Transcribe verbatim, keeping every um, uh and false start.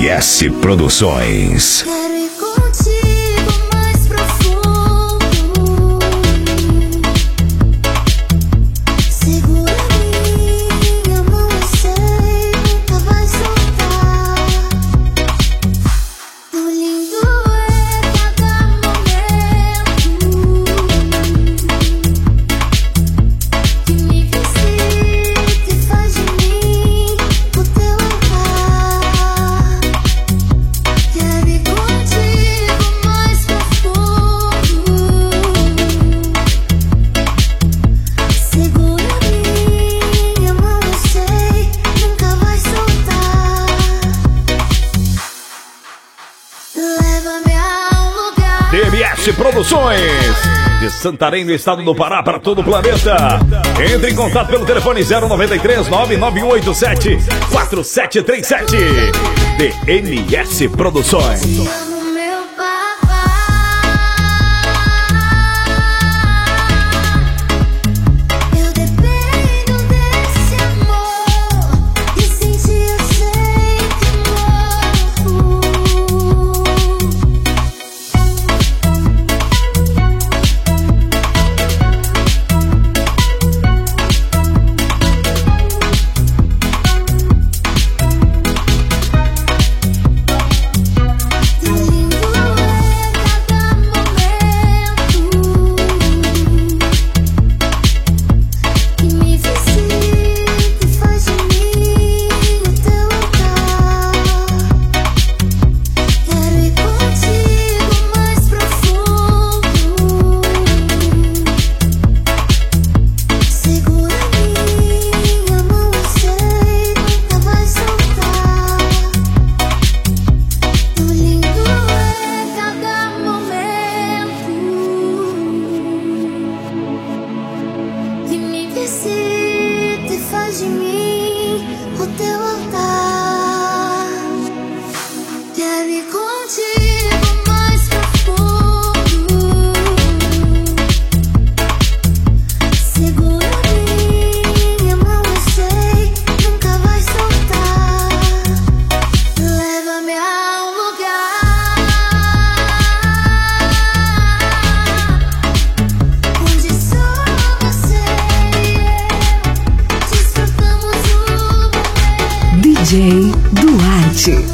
M S Produções. M S Produções de Santarém, no estado do Pará, para todo o planeta. Entre em contato pelo telefone zero nove três, nove nove oito sete, quatro sete três sete. D M S Produções. D J Duarte.